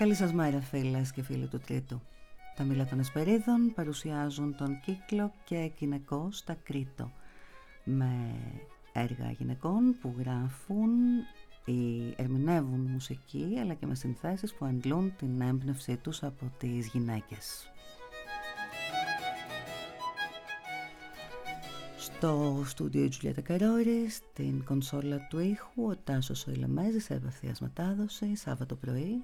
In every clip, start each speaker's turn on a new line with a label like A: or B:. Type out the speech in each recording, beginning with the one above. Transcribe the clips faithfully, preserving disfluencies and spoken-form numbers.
A: Καλή σας μέρα, φίλες και φίλοι του Τρίτου. Τα Μήλα των Εσπερίδων παρουσιάζουν τον κύκλο και γυναικός τα Κρήτο, με έργα γυναικών που γράφουν ή ερμηνεύουν μουσική, αλλά και με συνθέσεις που αντλούν την έμπνευσή τους από τις γυναίκες. Στο στούντιο η Τζουλιέτα Καρόρη, στην κονσόλα του ήχου ο Τάσος ο Ηλεμέζης, σε επευθείας μετάδοση, Σάββατο πρωί.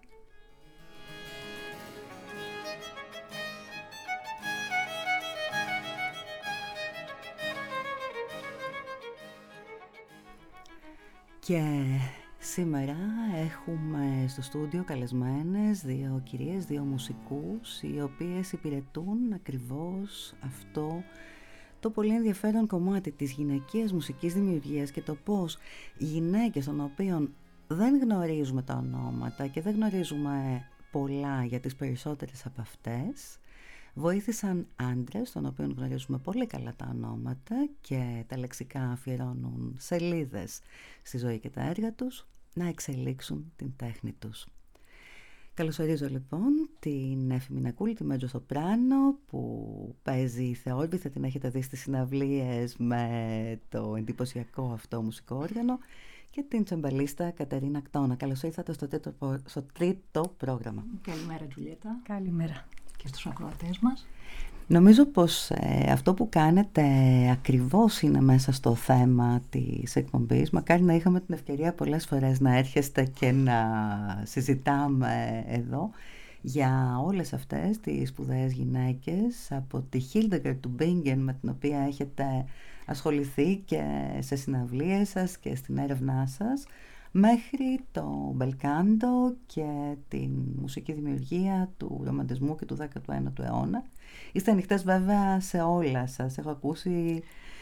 A: Και σήμερα έχουμε στο στούντιο καλεσμένες δύο κυρίες, δύο μουσικούς, οι οποίες υπηρετούν ακριβώς αυτό το πολύ ενδιαφέρον κομμάτι της γυναικείας μουσικής δημιουργίας και το πώς οι γυναίκες των οποίων δεν γνωρίζουμε τα ονόματα και δεν γνωρίζουμε πολλά για τις περισσότερες από αυτές, βοήθησαν άντρες των οποίων γνωρίζουμε πολύ καλά τα ονόματα και τα λεξικά αφιερώνουν σελίδες στη ζωή και τα έργα τους, να εξελίξουν την τέχνη τους. Καλωσορίζω λοιπόν την Έφη Μινακούλη, τη μέτζο σοπράνο που παίζει θεόρβηθα, την έχετε δει στις συναυλίες με το εντυπωσιακό αυτό μουσικό όργανο, και την τσεμπαλίστα Κατερίνα Κτώνα. Καλώς ήρθατε στο τρίτο, στο τρίτο πρόγραμμα.
B: Καλημέρα Τζουλιέτα.
C: Καλημέρα.
B: Και στους ακροατές μας.
A: Νομίζω πως ε, αυτό που κάνετε ακριβώς είναι μέσα στο θέμα της εκπομπής. Μακάρι να είχαμε την ευκαιρία πολλές φορές να έρχεστε και να συζητάμε εδώ για όλες αυτές τις σπουδαίες γυναίκες, από τη Hildegard του Bingen, με την οποία έχετε ασχοληθεί και σε συναυλίες σας και στην έρευνά σας, μέχρι το μπελκάντο και την μουσική δημιουργία του ρομαντισμού και του δέκατου ένατου αιώνα. Είστε ανοιχτές βέβαια σε όλα σας. Έχω ακούσει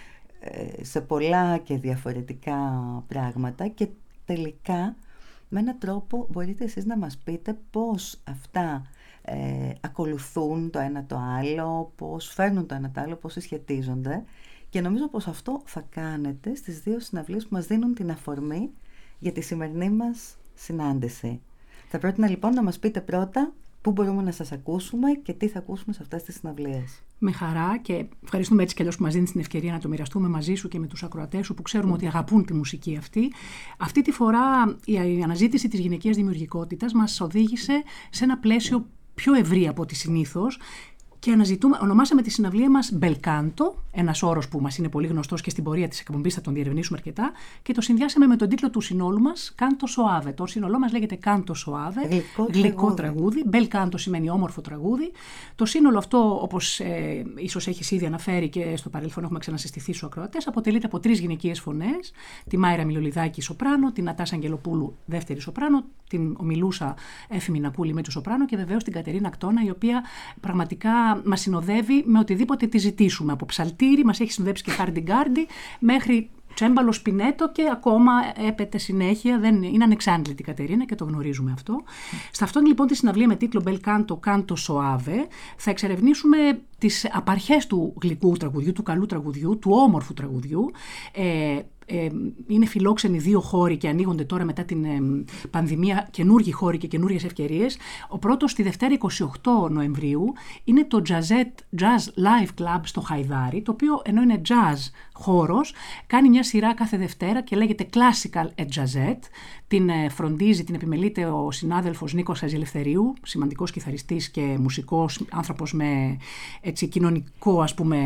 A: ε, σε πολλά και διαφορετικά πράγματα και τελικά με έναν τρόπο μπορείτε εσείς να μας πείτε πώς αυτά ε, ακολουθούν το ένα το άλλο, πώς φέρνουν το ένα το άλλο, πώς συσχετίζονται, και νομίζω πως αυτό θα κάνετε στις δύο συναυλίες που μας δίνουν την αφορμή για τη σημερινή μας συνάντηση. Θα πρότεινα λοιπόν να μας πείτε πρώτα πού μπορούμε να σας ακούσουμε και τι θα ακούσουμε σε αυτές τις συναυλίες.
B: Με χαρά, και ευχαριστούμε έτσι κι αλλιώς που μας δίνεις την ευκαιρία να το μοιραστούμε μαζί σου και με τους ακροατές σου που ξέρουμε mm. ότι αγαπούν τη μουσική αυτή. Αυτή τη φορά η αναζήτηση της γυναικείας δημιουργικότητας μας οδήγησε σε ένα πλαίσιο πιο ευρύ από ό,τι συνήθως. Και αναζητούμε, ονομάσαμε τη συναυλία μας Μπελκάντο, ένας όρος που μας είναι πολύ γνωστός και στην πορεία της εκπομπής θα τον διερευνήσουμε αρκετά, και το συνδυάσαμε με τον τίτλο του συνόλου μας, Κάντο Σοάβε. Το σύνολό μας λέγεται Κάντο Σοάβε,
A: γλυκό,
B: γλυκό τραγούδι. Μπελκάντο σημαίνει όμορφο τραγούδι. Το σύνολο αυτό, όπως ε, ίσως έχεις ήδη αναφέρει και στο παρελθόν έχουμε ξανασυστηθεί στους ακροατές, αποτελείται από τρεις γυναικείες φωνές: τη Μάιρα Μιλολιδάκη σοπράνο, την Νατάσα Αγγελοπούλου δεύτερη σοπράνο, την ομιλούσα Έφη Μινακούλη μέτσο σοπράνο και βεβαίως την Κατερίνα Κτώνα, η οποία πραγματικά μας συνοδεύει με οτιδήποτε τη ζητήσουμε. Από ψαλτήρι, μας έχει συνοδέψει και χάρντι-γκάρντι, μέχρι τσέμπαλο σπινέτο και ακόμα έπεται συνέχεια. Δεν είναι ανεξάντλητη η Κατερίνα και το γνωρίζουμε αυτό. Mm. Σε αυτόν λοιπόν τη συναυλία με τίτλο Μπελκάντο Κάντο Σοάβε θα εξερευνήσουμε τις απαρχές του γλυκού τραγουδιού, του καλού τραγουδιού, του όμορφου τραγουδιού. Ε, Ε, είναι φιλόξενοι δύο χώροι και ανοίγονται τώρα μετά την ε, πανδημία καινούργιοι χώροι και καινούργιες ευκαιρίες. Ο πρώτος τη Δευτέρα εικοστή ογδόη Νοεμβρίου είναι το Jazette Jazz Live Club στο Χαϊδάρι, το οποίο ενώ είναι jazz χώρος, κάνει μια σειρά κάθε Δευτέρα και λέγεται Classical at Jazette. Την ε, φροντίζει, την επιμελείται ο συνάδελφος Νίκος Χατζηλευθερίου, σημαντικός κιθαριστής και μουσικός, άνθρωπος με έτσι, κοινωνικό ας πούμε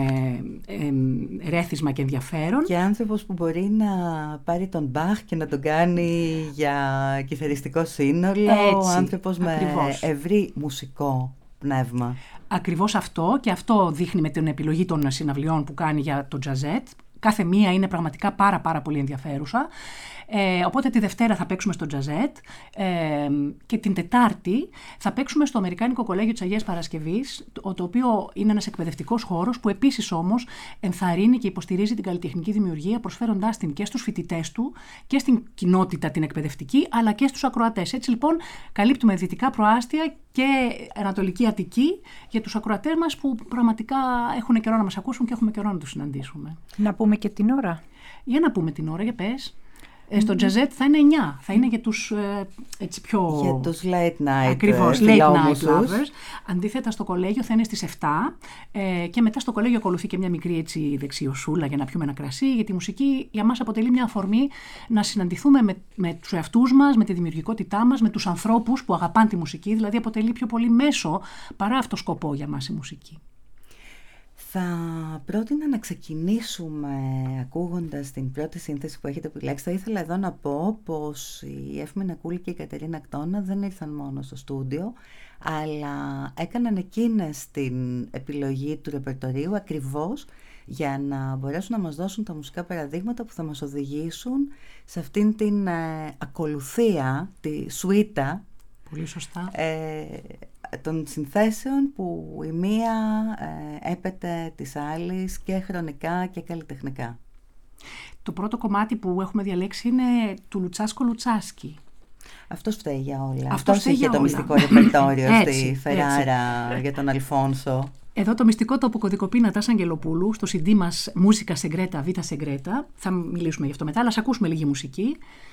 B: ε, ε, ρέθισμα και ενδιαφέρον.
A: Και άνθρωπος που μπορεί να πάρει τον Μπαχ και να τον κάνει για κιθαριστικό σύνολο.
B: Έτσι,
A: άνθρωπος
B: ακριβώς.
A: Με ευρύ μουσικό πνεύμα.
B: Ακριβώς αυτό, και αυτό δείχνει με την επιλογή των συναυλιών που κάνει για το Jazette. Κάθε μία είναι πραγματικά πάρα πάρα πολύ ενδιαφέρουσα. Ε, οπότε τη Δευτέρα θα παίξουμε στο Jazette ε, και την Τετάρτη θα παίξουμε στο Αμερικάνικο Κολέγιο της Αγίας Παρασκευής, το, το οποίο είναι ένας εκπαιδευτικός χώρος που επίσης όμως ενθαρρύνει και υποστηρίζει την καλλιτεχνική δημιουργία, προσφέροντάς την και στους φοιτητές του και στην κοινότητα την εκπαιδευτική, αλλά και στους ακροατές. Έτσι λοιπόν καλύπτουμε δυτικά προάστια και Ανατολική Αττική για τους ακροατές μας που πραγματικά έχουν καιρό να μας ακούσουν και έχουμε καιρό να τους συναντήσουμε.
C: Να πούμε και την ώρα.
B: Για να πούμε την ώρα, για πες. Ε, στο Τζαζέτ θα είναι εννιά. Θα είναι για τους ε, έτσι πιο...
A: Για τους late night.
B: Ακριβώς, late night lovers. Αντίθετα στο κολέγιο θα είναι στις επτά ε, και μετά στο κολέγιο ακολουθεί και μια μικρή έτσι δεξιοσούλα για να πιούμε ένα κρασί, γιατί η μουσική για μας αποτελεί μια αφορμή να συναντηθούμε με, με τους εαυτούς μας, με τη δημιουργικότητά μας, με τους ανθρώπους που αγαπάνε τη μουσική, δηλαδή αποτελεί πιο πολύ μέσο παρά αυτό σκοπό για μας η μουσική.
A: Θα πρότεινα να ξεκινήσουμε ακούγοντας την πρώτη σύνθεση που έχετε επιλέξει. Θα ήθελα εδώ να πω πως η Εύη Μινακούλη και η Κατερίνα Κτώνα δεν ήρθαν μόνο στο στούντιο, αλλά έκαναν εκείνες την επιλογή του ρεπερτορίου ακριβώς για να μπορέσουν να μας δώσουν τα μουσικά παραδείγματα που θα μας οδηγήσουν σε αυτήν την ε, ακολουθία, τη σουίτα.
B: Πολύ σωστά.
A: Ε, των συνθέσεων που η μία ε, έπεται της άλλης και χρονικά και καλλιτεχνικά.
B: Το πρώτο κομμάτι που έχουμε διαλέξει είναι του Λουτσάσκο Λουτσάσκι.
A: Αυτός φταίει για όλα.
B: Αυτός,
A: Αυτός είχε
B: για
A: το
B: όλα.
A: μυστικό ρεπερτόριο
B: Έτσι,
A: στη Φεράρα
B: έτσι.
A: για τον Αλφόνσο.
B: Εδώ το μυστικό το αποκωδικοποιεί Νατάσα Αγγελοπούλου στο σι ντι μας Μούσικα Σεγκρέτα, Β' Σεγκρέτα. Θα μιλήσουμε γι' αυτό μετά, αλλά ας ακούσουμε λίγη μουσική.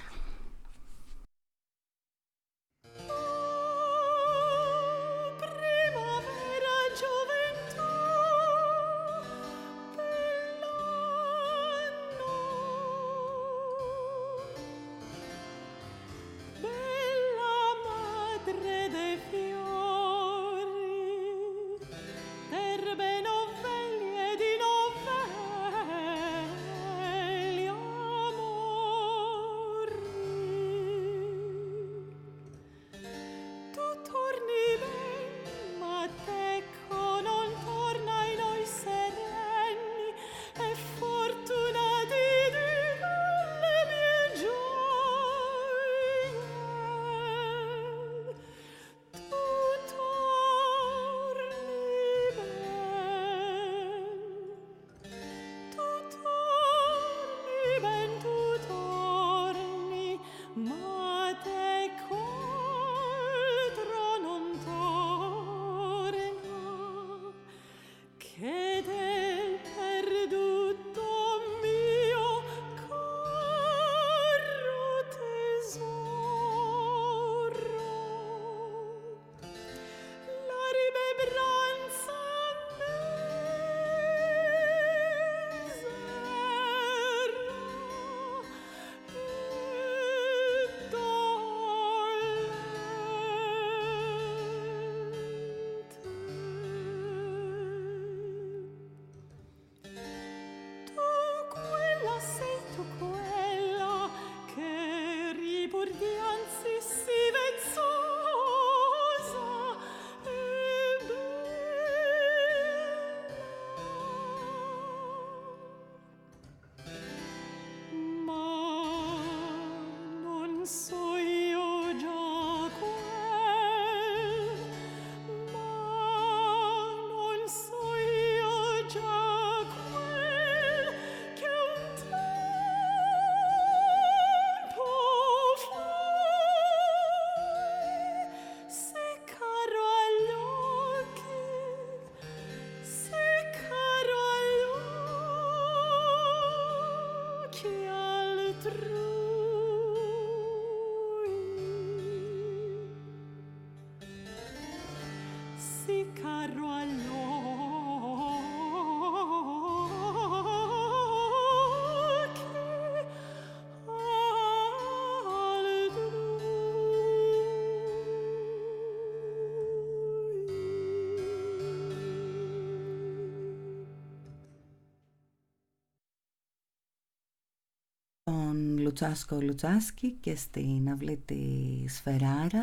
A: Λουτσάσκο Λουτσάσκι και στην αυλή της Φεράρα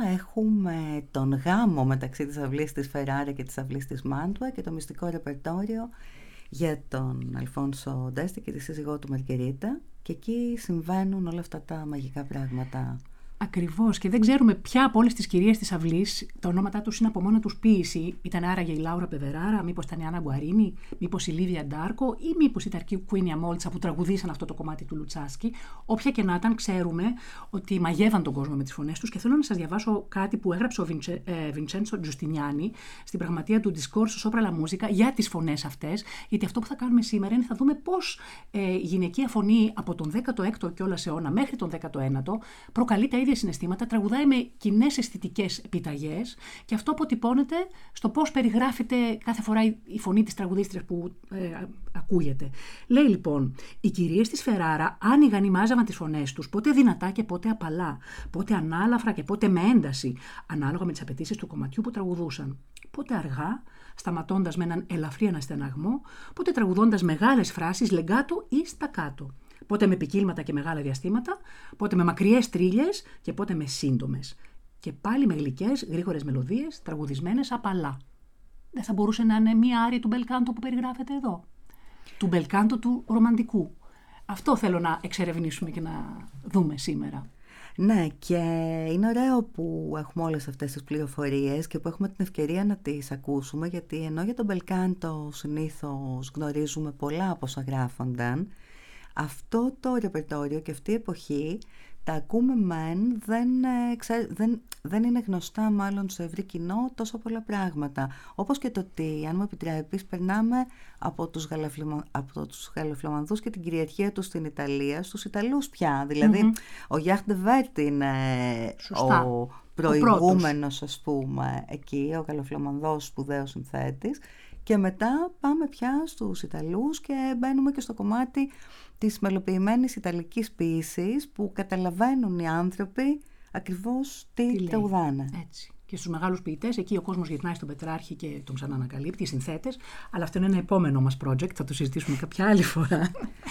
A: έχουμε τον γάμο μεταξύ της αυλής της Φεράρα και της αυλής της Μάντουα και το μυστικό ρεπερτόριο για τον Αλφόνσο Ντέστη και τη σύζυγό του Μαργκερίτα, και εκεί συμβαίνουν όλα αυτά τα μαγικά πράγματα
B: Ακριβώς, και δεν ξέρουμε ποια από όλες τις κυρίες της αυλής, τα ονόματά τους είναι από μόνα τους ποίηση. Ήταν άραγε η Λάουρα Πεβεράρα, μήπως ήταν η Άννα Γκουαρίνη, μήπως η Λίβια Ντάρκο ή μήπως ήταν η Κουίνια Μόλτσα που τραγουδήσαν αυτό το κομμάτι του Λουτσάσκι. Όποια και να ήταν, ξέρουμε ότι μαγεύαν τον κόσμο με τις φωνές τους. Και θέλω να σας διαβάσω κάτι που έγραψε ο Βιντσε, ε, Βιντσέντσο Τζουστινιάνι στην πραγματεία του Discorso Sopra la Musica για τις φωνές αυτές. Γιατί αυτό που θα κάνουμε σήμερα είναι θα δούμε πώς ε, η γυναικεία φωνή από τον δέκατο έκτο κιόλας αιώνα μέχρι τον δέκατο ένατο προκαλεί τα ίδια συναισθήματα, τραγουδάει με κοινές αισθητικές επιταγές και αυτό αποτυπώνεται στο πώς περιγράφεται κάθε φορά η φωνή της τραγουδίστριας που ε, ακούγεται. Λέει λοιπόν, οι κυρίες της Φεράρα άνοιγαν ή μάζαβαν τις φωνές τους, πότε δυνατά και πότε απαλά, πότε ανάλαφρα και πότε με ένταση, ανάλογα με τις απαιτήσεις του κομματιού που τραγουδούσαν. Πότε αργά, σταματώντας με έναν ελαφρύ αναστεναγμό, πότε τραγουδώντας μεγάλες φράσεις λεγκάτο ή στακάτο. Πότε με ποικίλματα και μεγάλα διαστήματα, πότε με μακριές τρίλιες και πότε με σύντομες. Και πάλι με γλυκές, γρήγορες μελωδίες, τραγουδισμένες απαλά. Δεν θα μπορούσε να είναι μία άρη του μπελκάντο που περιγράφεται εδώ. Του μπελκάντο του ρομαντικού. Αυτό θέλω να εξερευνήσουμε και να δούμε σήμερα.
A: Ναι, και είναι ωραίο που έχουμε όλες αυτές τις πληροφορίες και που έχουμε την ευκαιρία να τις ακούσουμε, γιατί ενώ για τον μπελκάντο συνήθως γνωρίζουμε πολλά από όσα γράφονταν, αυτό το ρεπερτόριο και αυτή η εποχή τα ακούμε μεν, δεν, δεν, δεν είναι γνωστά μάλλον στο ευρύ κοινό τόσο πολλά πράγματα. Όπως και το ότι, αν μου επιτρέπεις, περνάμε από τους, γαλαφλημα, από τους γαλαφλαμανδούς και την κυριαρχία τους στην Ιταλία στους Ιταλούς πια. Δηλαδή, mm-hmm. ο Γιάχ ντε Βέρτι είναι
B: Σωστά.
A: ο προηγούμενος, ας πούμε, εκεί, ο γαλαφλαμανδός σπουδαίος συνθέτης. Και μετά πάμε πια στους Ιταλούς και μπαίνουμε και στο κομμάτι της μελοποιημένης ιταλικής ποίησης που καταλαβαίνουν οι άνθρωποι ακριβώς τι, τι τραγουδάνε.
B: Έτσι. Και στους μεγάλους ποιητές, εκεί ο κόσμος γυρνάει στον Πετράρχη και τον ξαναανακαλύπτει, οι συνθέτες, αλλά αυτό είναι ένα επόμενο μας project, θα το συζητήσουμε κάποια άλλη φορά.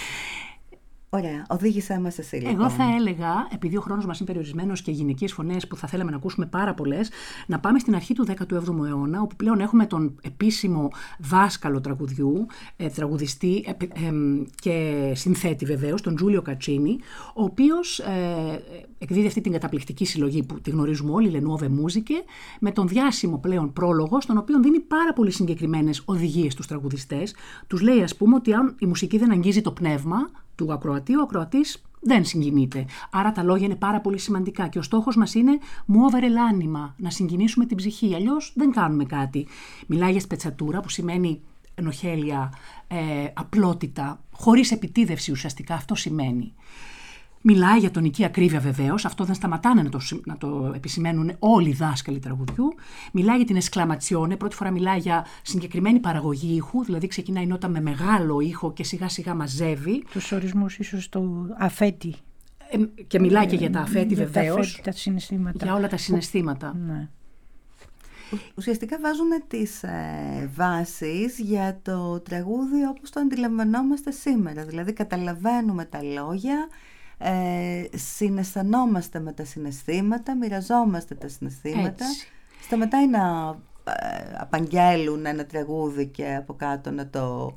A: Ωραία, οδήγησέ μας εσύ λοιπόν.
B: Εγώ θα έλεγα, επειδή ο χρόνος μας είναι περιορισμένος και γυναικείες φωνές που θα θέλαμε να ακούσουμε πάρα πολλές, να πάμε στην αρχή του δέκατου έβδομου αιώνα, όπου πλέον έχουμε τον επίσημο δάσκαλο τραγουδιού, ε, τραγουδιστή ε, ε, και συνθέτη βεβαίως, τον Τζούλιο Κατσίνι, ο οποίος ε, εκδίδει αυτή την καταπληκτική συλλογή που τη γνωρίζουμε όλοι, Le Nuove Musiche, με τον διάσημο πλέον πρόλογο, στον οποίο δίνει πάρα πολύ συγκεκριμένες οδηγίες στους τραγουδιστές. Τους λέει, ας πούμε, ότι αν η μουσική δεν αγγίζει το πνεύμα του ακροατή, ο ακροατής δεν συγκινείται. Άρα τα λόγια είναι πάρα πολύ σημαντικά και ο στόχος μας είναι muovere l'anima, να συγκινήσουμε την ψυχή, αλλιώς δεν κάνουμε κάτι. Μιλάει για σπετσατούρα που σημαίνει ενοχέλεια, ε, απλότητα, χωρίς επιτίδευση ουσιαστικά, αυτό σημαίνει. Μιλάει για τονική ακρίβεια βεβαίως, αυτό δεν σταματάνε να το, να το επισημαίνουν όλοι οι δάσκαλοι τραγουδιού. Μιλάει για την εσκλαματσιόνε, πρώτη φορά μιλάει για συγκεκριμένη παραγωγή ήχου, δηλαδή ξεκινάει η νότα με μεγάλο ήχο και σιγά σιγά μαζεύει.
C: Τους ορισμούς ίσως του αφέτη.
B: Ε, και μιλάει ε, και για τα αφέτη για βεβαίως,
C: τα αφέτη, τα συναισθήματα.
B: Για όλα τα συναισθήματα.
C: Που, ναι.
A: Ουσιαστικά βάζουν τις ε, βάσεις για το τραγούδι όπως το αντιλαμβανόμαστε σήμερα, δηλαδή καταλαβαίνουμε τα λόγια, Ε, συναισθανόμαστε με τα συναισθήματα, μοιραζόμαστε τα συναισθήματα. Έτσι. Σταματάει να ε, απαγγέλουν ένα τραγούδι και από κάτω να το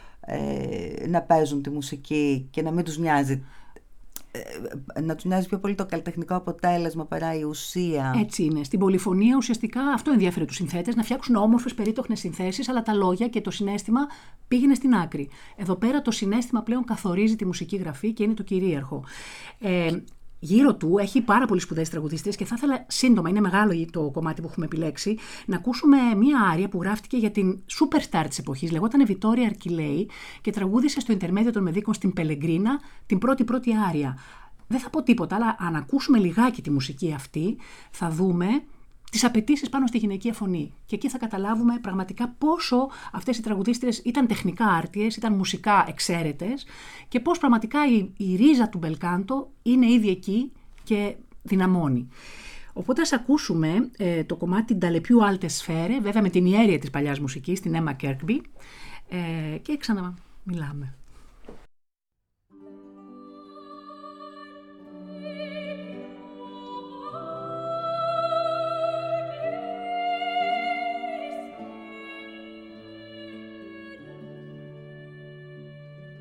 A: ε, να παίζουν τη μουσική και να μην τους νοιάζει, ε, να τους νοιάζει πιο πολύ το καλλιτεχνικό αποτέλεσμα παρά η ουσία.
B: Έτσι είναι. Στην πολυφωνία ουσιαστικά αυτό ενδιαφέρει τους συνθέτες, να φτιάξουν όμορφες περίτοχνες συνθέσεις, αλλά τα λόγια και το συναίσθημα πήγαινε στην άκρη. Εδώ πέρα το συναίσθημα πλέον καθορίζει τη μουσική γραφή και είναι το κυρίαρχο. Ε, Γύρω του έχει πάρα πολύ σπουδαίες τραγουδίστριες και θα ήθελα σύντομα, είναι μεγάλο το κομμάτι που έχουμε επιλέξει, να ακούσουμε μία άρια που γράφτηκε για την superstar της εποχής. Λεγόταν Βιτόρια Αρκιλέη και τραγούδισε στο Ιντερμέδιο των Μεδίκων στην Πελεγκρίνα την πρώτη πρώτη άρια. Δεν θα πω τίποτα, αλλά αν ακούσουμε λιγάκι τη μουσική αυτή, θα δούμε τις απαιτήσεις πάνω στη γυναικεία φωνή. Και εκεί θα καταλάβουμε πραγματικά πόσο αυτές οι τραγουδίστριες ήταν τεχνικά άρτιες, ήταν μουσικά εξαίρετες και πώς πραγματικά η, η ρίζα του μπελκάντο είναι ήδη εκεί και δυναμώνει. Οπότε ας ακούσουμε ε, το κομμάτι «Dalle più alte sfere», βέβαια με την ιέρεια της παλιάς μουσικής, την Emma Kirkby, ε, και ξαναμιλάμε.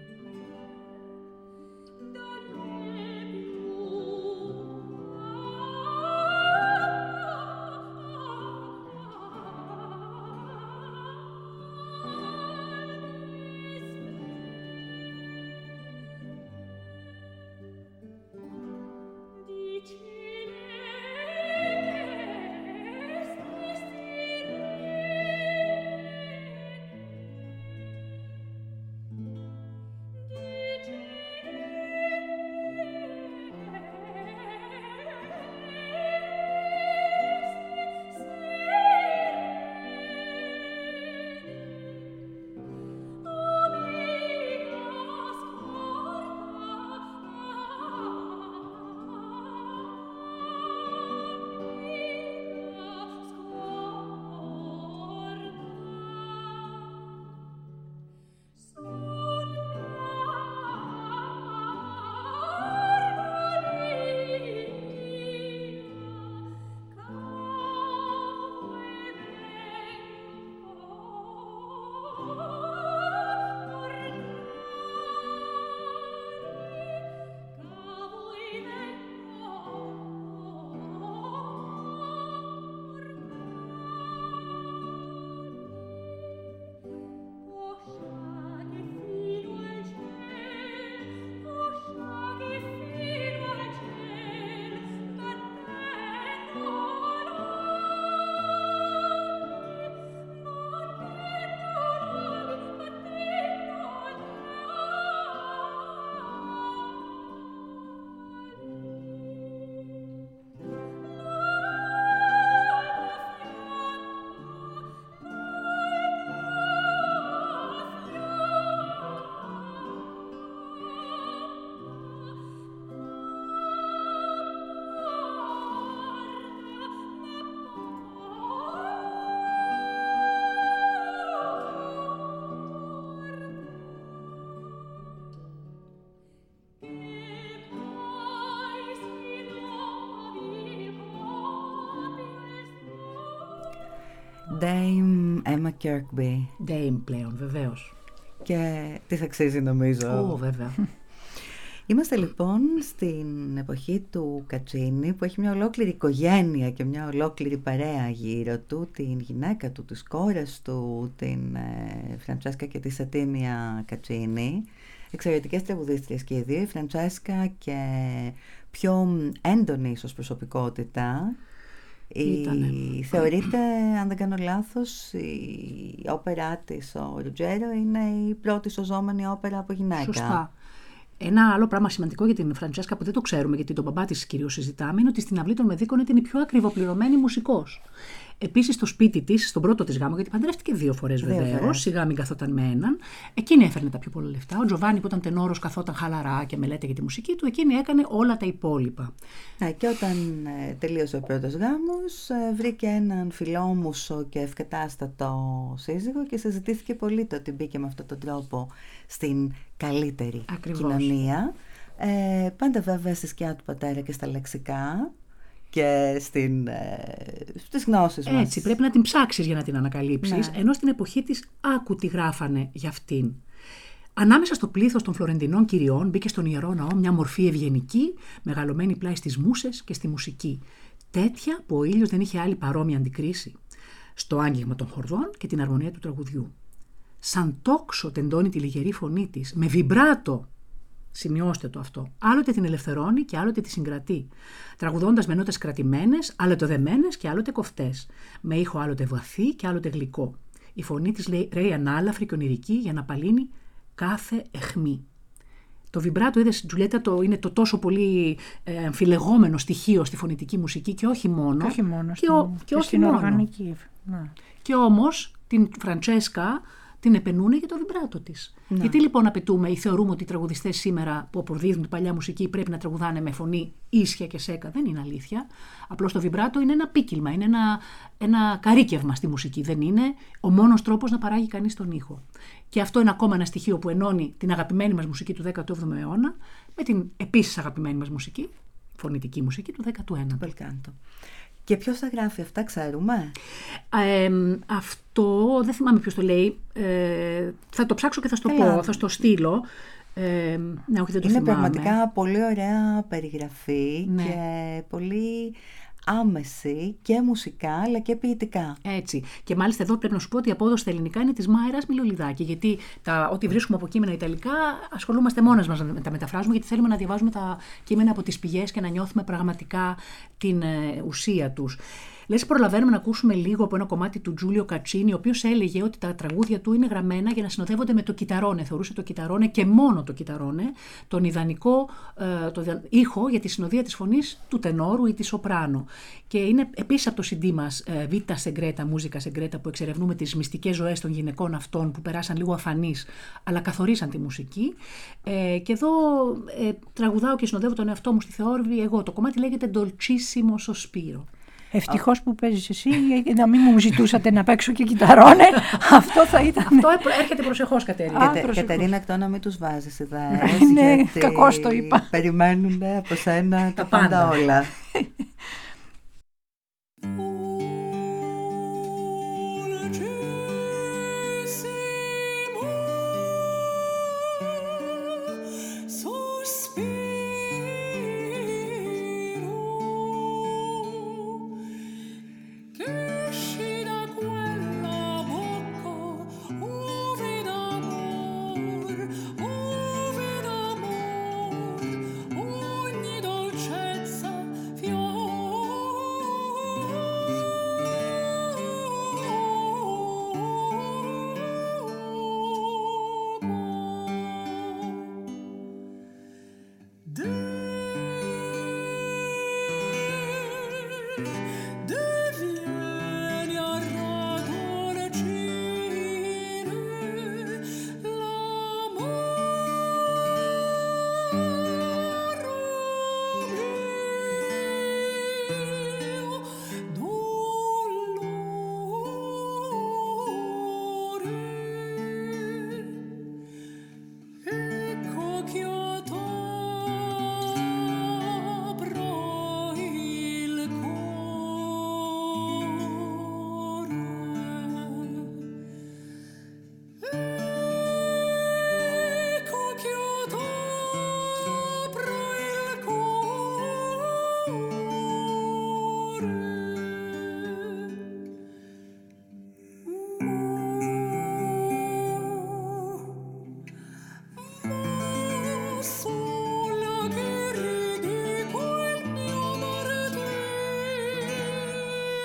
D: Dalle più
A: Dame Emma Kirkby.
B: Dame πλέον, βεβαίως.
A: Και τι θα αξίζει νομίζω.
B: Ω, βέβαια.
A: Είμαστε λοιπόν στην εποχή του Κατσίνη, που έχει μια ολόκληρη οικογένεια και μια ολόκληρη παρέα γύρω του, την γυναίκα του, τις κόρες του, την ε, Φραντσέσκα και τη Σετίμια Κατσίνη, εξαιρετικές τραγουδίστριες και οι δύο, η Φραντσέσκα και πιο έντονη ίσως προσωπικότητα. Η, θεωρείται, αν δεν κάνω λάθος, η όπερά της, ο Ρουτζέρο, είναι η πρώτη σωζόμενη όπερα από γυναίκα.
B: Σωστά. Ένα άλλο πράγμα σημαντικό για την Φραντσέσκα που δεν το ξέρουμε, γιατί τον μπαμπά της κυρίως συζητάμε, είναι ότι στην αυλή των Μεδίκων ήταν η πιο ακριβοπληρωμένη μουσικός. Επίσης στο σπίτι της, στον πρώτο της γάμο, γιατί παντρεύτηκε δύο φορές βεβαίως, σιγά μην καθόταν με έναν, εκείνη έφερνε τα πιο πολλά λεφτά. Ο Τζοβάνι που ήταν τενόρος καθόταν χαλαρά και μελέτε για τη μουσική του, εκείνη έκανε όλα τα υπόλοιπα.
A: Α, και όταν ε, τελείωσε ο πρώτος γάμος, ε, βρήκε έναν φιλόμουσο και ευκατάστατο σύζυγο και συζητήθηκε πολύ το ότι μπήκε με αυτόν τον τρόπο στην καλύτερη
B: Ακριβώς.
A: κοινωνία. Ε, πάντα βέβαια στη σκιά του πατέρα και στα λεξικά και στην, ε, στις γνώσεις μας.
B: Έτσι, πρέπει να την ψάξεις για να την ανακαλύψεις,
A: Ναι.
B: ενώ στην εποχή της άκου τι γράφανε για αυτήν. Ανάμεσα στο πλήθος των φλωρεντινών κυριών μπήκε στον Ιερό Ναό μια μορφή ευγενική, μεγαλωμένη πλάι στις μούσες και στη μουσική. Τέτοια που ο ήλιος δεν είχε άλλη παρόμοια αντικρίση. Στο άγγιγμα των χορδών και την αρμονία του τραγουδιού. Σαν τόξο τεντώνει τη λιγερή φωνή της, με βιμπράτο. Σημειώστε το αυτό. Άλλοτε την ελευθερώνει και άλλοτε τη συγκρατεί. Τραγουδώντας με νότες κρατημένες, άλλοτε δεμένες και άλλοτε κοφτές. Με ήχο άλλοτε βαθύ και άλλοτε γλυκό. Η φωνή της λέει, ρέει ανάλαφρη και ονειρική για να απαλύνει κάθε αιχμή. Το βιμπράτο, είδες Τζουλιέτα, το, είναι το τόσο πολύ ε, αμφιλεγόμενο στοιχείο στη φωνητική μουσική και όχι μόνο.
C: Και όχι μόνο,
B: και,
C: στην,
B: ο, και,
C: και
B: όχι
C: στην
B: μόνο.
C: οργανική. Να.
B: Και όμως την Φραντσέσκα την επενούνε για το βιμπράτο της.
A: Ναι.
B: Γιατί λοιπόν απαιτούμε ή θεωρούμε ότι οι τραγουδιστές σήμερα που αποδίδουν την παλιά μουσική πρέπει να τραγουδάνε με φωνή ίσια και σέκα? Δεν είναι αλήθεια. Απλώς το βιμπράτο είναι ένα πίκυλμα, είναι ένα, ένα καρύκευμα στη μουσική. Δεν είναι ο μόνος τρόπος να παράγει κανείς τον ήχο. Και αυτό είναι ακόμα ένα στοιχείο που ενώνει την αγαπημένη μας μουσική του δέκατου έβδομου αιώνα με την επίσης αγαπημένη μας μουσική, φωνητική μουσική του δέκατου ένατου.
A: Μπελκάντο. Και ποιος θα γράφει αυτά, ξέρουμε?
B: Ε, αυτό δεν θυμάμαι ποιος το λέει. Ε, θα το ψάξω και θα στο
A: Καλά.
B: πω, θα στο στείλω. Ε, ναι, όχι, δεν το
A: Είναι
B: θυμάμαι.
A: πραγματικά πολύ ωραία περιγραφή,
B: Ναι.
A: και πολύ άμεση και μουσικά αλλά και ποιητικά.
B: Έτσι. Και μάλιστα εδώ πρέπει να σου πω ότι η απόδοση στα ελληνικά είναι της Μάιρας Μιλολιδάκη. Γιατί τα, ό,τι βρίσκουμε από κείμενα ιταλικά ασχολούμαστε μόνες μας να τα μεταφράζουμε, γιατί θέλουμε να διαβάζουμε τα κείμενα από τις πηγές και να νιώθουμε πραγματικά την ε, ουσία τους. Λες, προλαβαίνουμε να ακούσουμε λίγο από ένα κομμάτι του Τζούλιο Κατσίνη, ο οποίος έλεγε ότι τα τραγούδια του είναι γραμμένα για να συνοδεύονται με το κιταρόνε. Θεωρούσε το κιταρόνε και μόνο το κιταρόνε, τον ιδανικό ε, το ήχο για τη συνοδεία της φωνής του τενόρου ή της σοπράνο. Και είναι επίσης από το σι ντι μας ε, Vita Segreta, Musica Segreta, που εξερευνούμε τις μυστικές ζωές των γυναικών αυτών που περάσαν λίγο αφανείς, αλλά καθορίσαν τη μουσική. Ε, και εδώ ε, τραγουδάω και συνοδεύω τον εαυτό μου στη Θεόρβη εγώ. Το κομμάτι λέγεται Dolcissimo Sospiro.
C: Ευτυχώς που παίζεις εσύ, για να μην μου ζητούσατε να παίξω και κιταρόνε. Αυτό θα ήταν.
B: Αυτό έρχεται προσεχώς, Κατερίνα.
C: Α,
A: Κατε,
C: προσεχώς.
A: Κατερίνα, εκτός να μην τους βάζεις ιδέες,
C: Ναι,
A: γιατί
C: κακώς το είπα.
A: περιμένουν από σένα τα πάντα
B: πάντα.
A: όλα.
D: Ogni dolcezza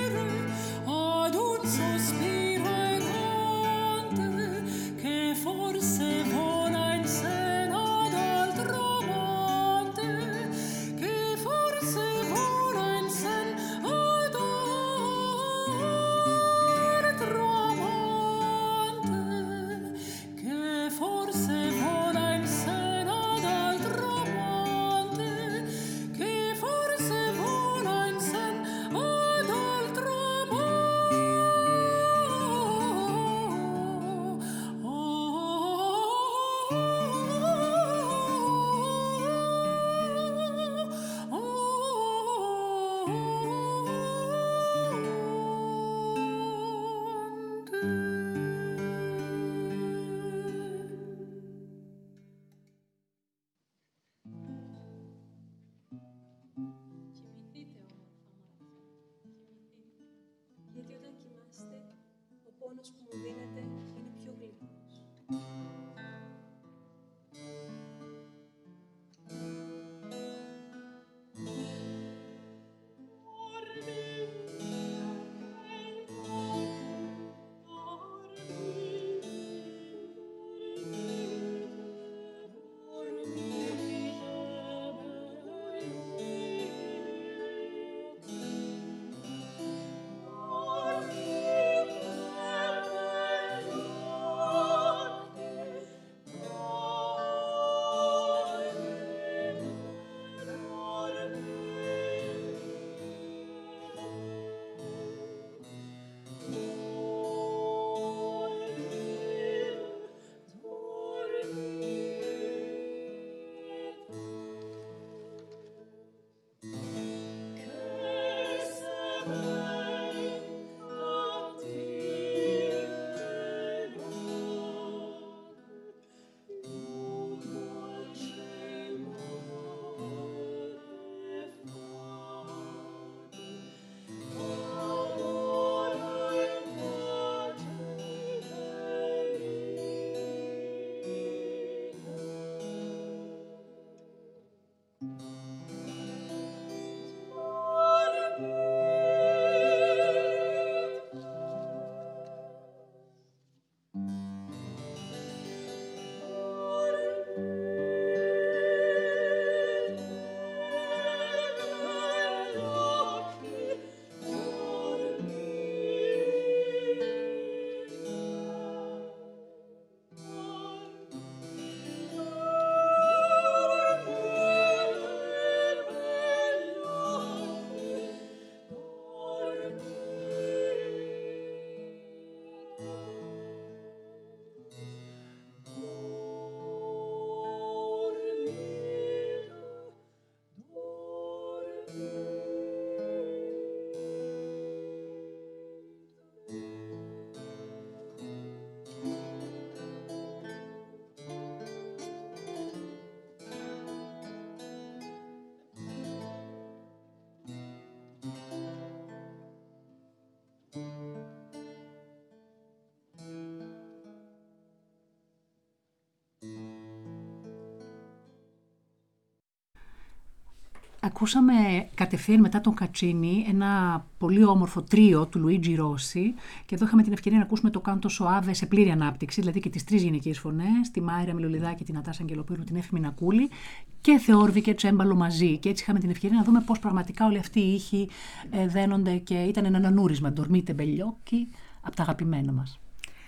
B: Ακούσαμε κατευθείαν μετά τον Κατσίνι ένα πολύ όμορφο τρίο του Λουίτζι Ρώση και εδώ είχαμε την ευκαιρία να ακούσουμε το Κάντο Σοάβε σε πλήρη ανάπτυξη, δηλαδή και τις τρεις γυναικείες φωνές, τη Μάιρα Μιλολιδάκη, την Νατάσα Αγγελοπύρου, την Έφη Μινακούλη και θεόρβη και τσέμπαλο μαζί. Και έτσι είχαμε την ευκαιρία να δούμε πώς πραγματικά όλοι αυτοί οι ήχοι ε, δένονται και ήταν ένα ανούρισμα. Ντορμίτε Μπελιόκι, από τα αγαπημένα μας.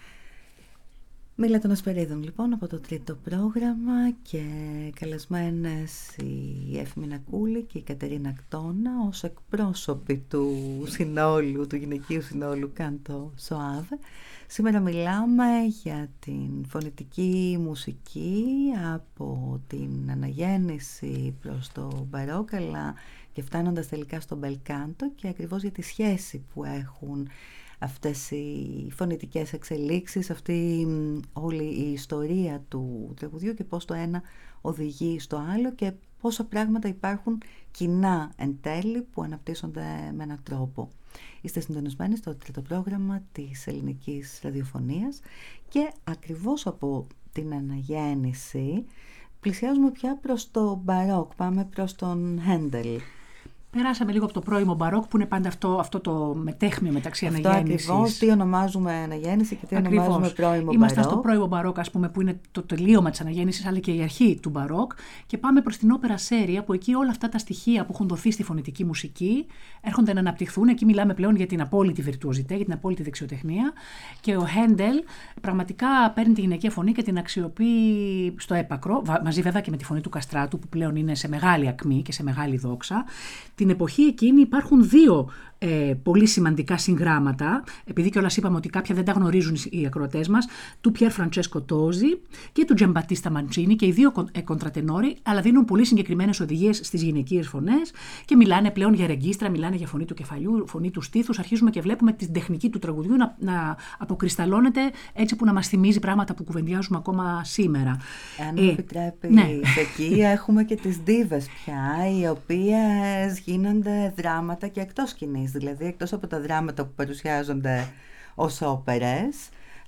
A: Μίλα των Ασπερίδων λοιπόν από το τρίτο πρόγραμμα και καλεσμένες η Έφη Μινακούλη και η Κατερίνα Κτώνα ως εκπρόσωποι του συνόλου, του γυναικείου συνόλου Κάντο Σοάβε. Σήμερα μιλάμε για την φωνητική μουσική από την αναγέννηση προς το μπαρόκ αλλά και φτάνοντας τελικά στο μπελκάντο και ακριβώς για τη σχέση που έχουν αυτές οι φωνητικές εξελίξεις, αυτή όλη η ιστορία του τραγουδιού και πώς το ένα οδηγεί στο άλλο και πόσα πράγματα υπάρχουν κοινά εν τέλει που αναπτύσσονται με έναν τρόπο. Είστε συντονισμένοι στο τρίτο πρόγραμμα της ελληνικής ραδιοφωνίας και ακριβώς από την αναγέννηση πλησιάζουμε πια προς το μπαρόκ, πάμε προς τον Χέντελ.
B: Περάσαμε λίγο από το πρώιμο μπαρόκ, που είναι πάντα αυτό, αυτό το μετέχμιο μεταξύ
A: αυτό
B: αναγέννησης.
A: Ακριβώς, τι ονομάζουμε αναγέννηση και τι
B: Ακριβώς.
A: ονομάζουμε πρώιμο
B: Είμαστε
A: μπαρόκ.
B: στο πρώιμο μπαρόκ, ας πούμε, που είναι το τελείωμα της αναγέννησης, αλλά και η αρχή του μπαρόκ. Και πάμε προς την όπερα σέρια, που εκεί όλα αυτά τα στοιχεία που έχουν δοθεί στη φωνητική μουσική έρχονται να αναπτυχθούν. Εκεί μιλάμε πλέον για την απόλυτη βιρτουοζιτέ, για την απόλυτη δεξιοτεχνία. Και ο Χέντελ πραγματικά παίρνει τη γυναικεία φωνή και την αξιοποιεί στο έπακρο, μαζί βέβαια και με τη φωνή του καστράτου, που πλέον είναι σε μεγάλη ακμή και σε μεγάλη δόξα. Την εποχή εκείνη υπάρχουν δύο ε, πολύ σημαντικά συγγράμματα, επειδή κιόλας είπαμε ότι κάποια δεν τα γνωρίζουν οι ακροατές μας, του Πιέρ Φραντσέσκο Τόζι και του Τζαμπατίστα Μαντσίνι, και οι δύο ε, κοντρατενόροι, αλλά δίνουν πολύ συγκεκριμένες οδηγίες στις γυναικείες φωνές και μιλάνε πλέον για ρεγκίστρα, μιλάνε για φωνή του κεφαλιού, φωνή του στήθους. Αρχίζουμε και βλέπουμε την τεχνική του τραγουδιού να, να αποκρισταλώνεται έτσι που να μας θυμίζει πράγματα που κουβεντιάζουμε ακόμα σήμερα.
A: Αν μου ε, επιτρέπει, ναι. Εκεί έχουμε και τις δίβες πια, οι οποίες γίνονται δράματα και εκτός σκηνής. Δηλαδή, εκτός από τα δράματα που παρουσιάζονται ως όπερες,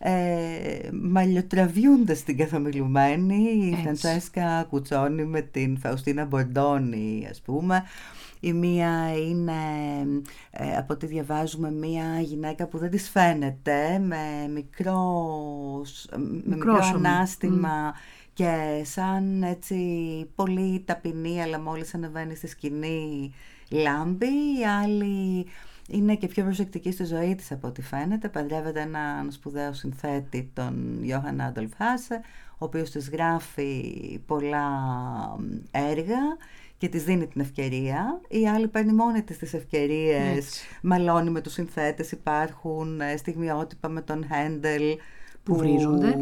A: ε, μαλλιοτραβιούνται στην καθομιλουμένη. Η Φραντσέσκα Κουτσόνι με την Φαουστίνα Μπορντόνι, ας πούμε. Η μία είναι, ε, από ό,τι διαβάζουμε, μία γυναίκα που δεν της φαίνεται, με μικρό, με μικρό ανάστημα mm. και σαν έτσι πολύ ταπεινή, αλλά μόλις ανεβαίνει στη σκηνή λάμπει. Η άλλη είναι και πιο προσεκτική στη ζωή της από ό,τι φαίνεται. Παντρεύεται έναν σπουδαίο συνθέτη, τον Ιόχαν Άντολφ Χάσε, ο οποίος της γράφει πολλά έργα και της δίνει την ευκαιρία. Η άλλη παίρνει μόνη της τις ευκαιρίες, έτσι. Μαλώνει με τους συνθέτες, υπάρχουν στιγμιότυπα με τον Χέντελ
B: που, που βρίζονται,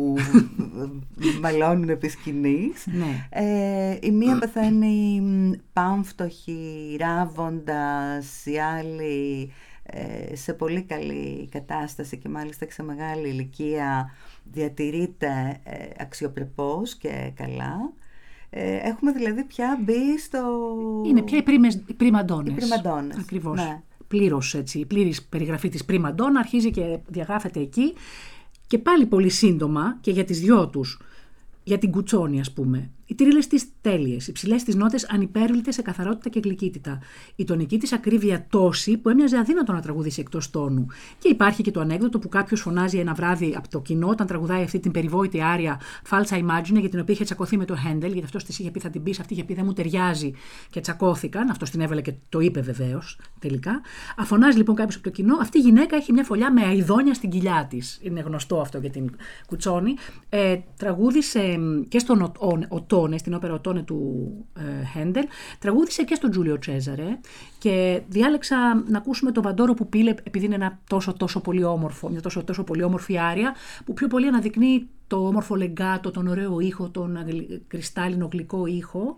A: μαλώνουν επί σκηνής.
B: Ναι.
A: Ε, η μία πεθαίνει πάμφτωχη, ράβοντας, η άλλη ε, σε πολύ καλή κατάσταση και μάλιστα σε μεγάλη ηλικία διατηρείται ε, αξιοπρεπώς και καλά. Ε, έχουμε δηλαδή πια μπει στο...
B: Είναι πια οι, πρίμες, οι πριμαντώνες.
A: Οι πριμαντώνες.
B: Ακριβώς.
A: Ναι.
B: Πλήρως, έτσι, η πλήρης περιγραφή της πριμαντώνα αρχίζει και διαγράφεται εκεί. Και πάλι πολύ σύντομα και για τις δυο τους, για την Κουτσόνι ας πούμε. Οι τρίλες της τέλειες, οι ψηλές της νότες ανυπέρβλητες σε καθαρότητα και γλυκύτητα. Η τονική της ακρίβεια τόση που έμοιαζε αδύνατο να τραγουδήσει εκτός τόνου. Και υπάρχει και το ανέκδοτο που κάποιος φωνάζει ένα βράδυ από το κοινό όταν τραγουδάει αυτή την περιβόητη άρια Falsa Imagine, για την οποία είχε τσακωθεί με το Χέντελ, γιατί αυτός της είχε πει θα την πεις, αυτή είχε πει δεν μου ταιριάζει και τσακώθηκαν. Αυτός την έβαλε και το είπε βεβαίως τελικά. Αφωνάζει λοιπόν κάποιος από το κοινό, αυτή η γυναίκα έχει μια φωλιά με αηδόνια στην κοιλιά της. Είναι γνωστό αυτό για την Κουτσόνι. Ε, τραγούδισε και στον Οτό. Στην όπερα Οτόνε του Χέντελ, τραγούδισε και στον Τζούλιο Τσέζαρε και διάλεξα να ακούσουμε το Βαντόρο που πήλε, επειδή είναι ένα τόσο, τόσο πολύ όμορφο, μια τόσο, τόσο πολύ όμορφη άρια που πιο πολύ αναδεικνύει το όμορφο λεγκάτο, τον ωραίο ήχο, τον κρυστάλλινο γλυκό ήχο.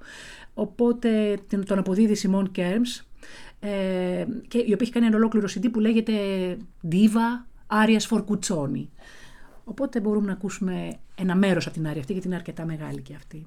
B: Οπότε τον αποδίδει Σιμών Κέρμς, ε, και η οποία έχει κάνει ένα ολόκληρο σι ντι που λέγεται Diva Arias for Κουτσόνι. Οπότε μπορούμε να ακούσουμε ένα μέρος από την άρια αυτή, γιατί είναι αρκετά μεγάλη και αυτή.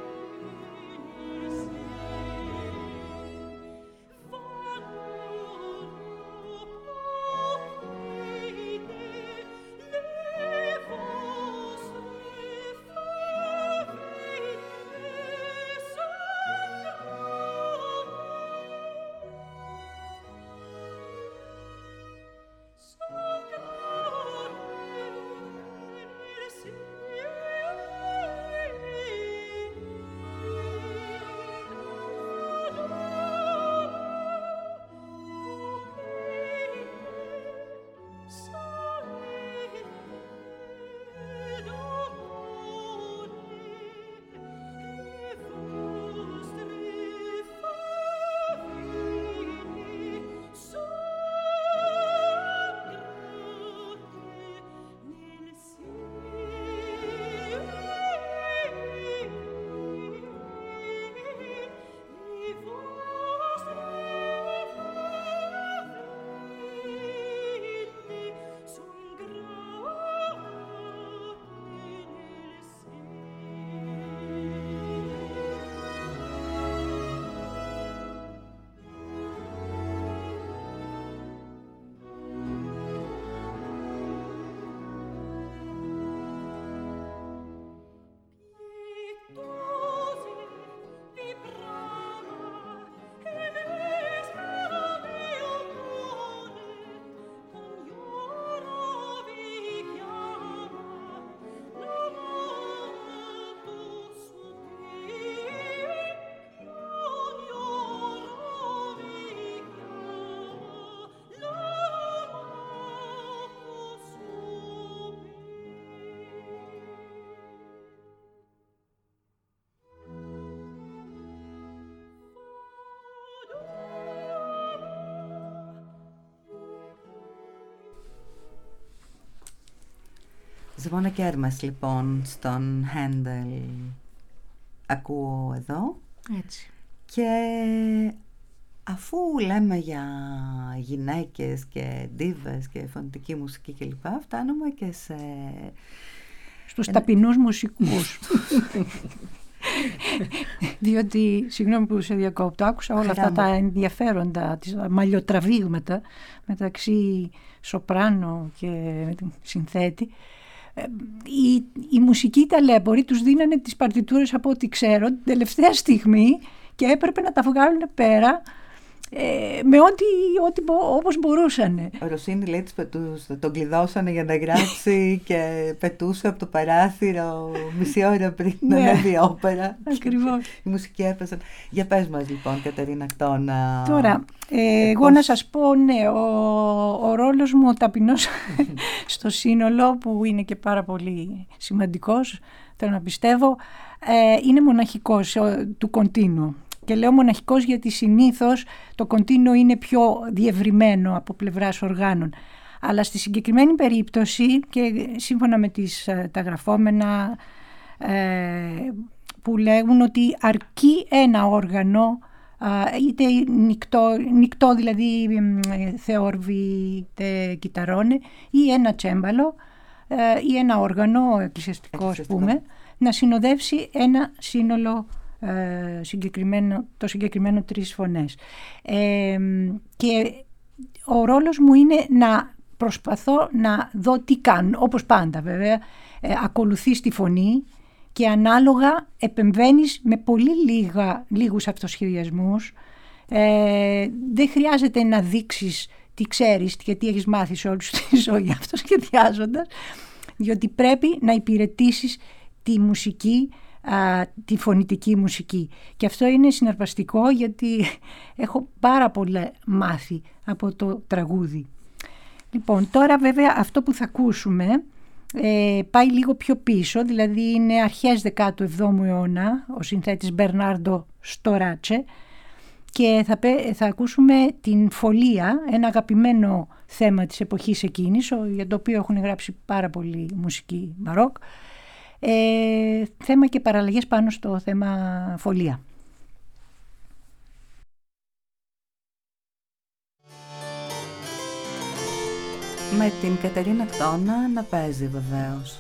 D: Oh
A: Ζημώνα και Έρμες λοιπόν στον Χέντελ ακούω εδώ.
B: Έτσι.
A: Και αφού λέμε για γυναίκες και ντίβες και φωνητική μουσική κλπ, φτάνουμε και σε...
C: στους ένα... ταπεινούς μουσικούς. Διότι, συγγνώμη που σε διακόπτω, άκουσα όλα αυτά τα ενδιαφέροντα, τις μαλλιοτραβήγματα μεταξύ σοπράνο και συνθέτη. Η, η μουσική ταλέποροι τους δίνανε τις παρτιτούρες, από ό,τι ξέρω, την τελευταία στιγμή και έπρεπε να τα βγάλουν πέρα ε, με ό,τι, ό,τι όπως μπορούσαν.
A: Ο Ρωσίνη λέει, τον κλειδώσανε για να γράψει και πετούσε από το παράθυρο μισή ώρα πριν να ανέβει η όπερα.
C: Ακριβώς.
A: Η μουσική έπαιζε. Για πες μας λοιπόν, Κατερίνα Κτώνα.
C: Τώρα, ε, εγώ πώς... να σας πω, ναι, ο, ο ρόλος μου ο ταπεινός στο σύνολο, που είναι και πάρα πολύ σημαντικός, θέλω να πιστεύω, ε, είναι μοναχικός του κοντίνου. Και λέω μοναχικός γιατί συνήθως το κοντίνο είναι πιο διευρυμένο από πλευράς οργάνων. Αλλά στη συγκεκριμένη περίπτωση και σύμφωνα με τις, τα γραφόμενα ε, που λέγουν ότι αρκεί ένα όργανο, είτε νικτό, νικτό δηλαδή θεόρβη είτε κυταρώνε, ή ένα τσέμπαλο ή ένα όργανο εκκλησιαστικό, ας πούμε, να συνοδεύσει ένα σύνολο Ε, συγκεκριμένο, το συγκεκριμένο τρεις φωνές. Ε, και ο ρόλος μου είναι να προσπαθώ να δω τι κάνουν, όπως πάντα βέβαια, ε, ακολουθείς τη φωνή και ανάλογα επεμβαίνεις με πολύ λίγα, λίγους αυτοσχεδιασμούς. Ε, δεν χρειάζεται να δείξεις τι ξέρεις και τι έχεις μάθει σε όλη σου τη ζωή αυτοσχεδιάζοντας, διότι πρέπει να υπηρετήσεις τη μουσική, Α, τη φωνητική μουσική. Και αυτό είναι συναρπαστικό, γιατί έχω πάρα πολλά μάθει από το τραγούδι. Λοιπόν, τώρα βέβαια αυτό που θα ακούσουμε ε, πάει λίγο πιο πίσω, δηλαδή είναι αρχές δέκατου εβδόμου αιώνα, ο συνθέτης Μπερνάρντο Στοράτσε, και θα, θα ακούσουμε την Φωλία, ένα αγαπημένο θέμα της εποχής εκείνης, για το οποίο έχουν γράψει πάρα πολύ μουσική μπαρόκ. Ε, θέμα και παραλλαγές πάνω στο θέμα Φωλία.
A: Με την Κατερίνα Κτώνα να παίζει βεβαίως.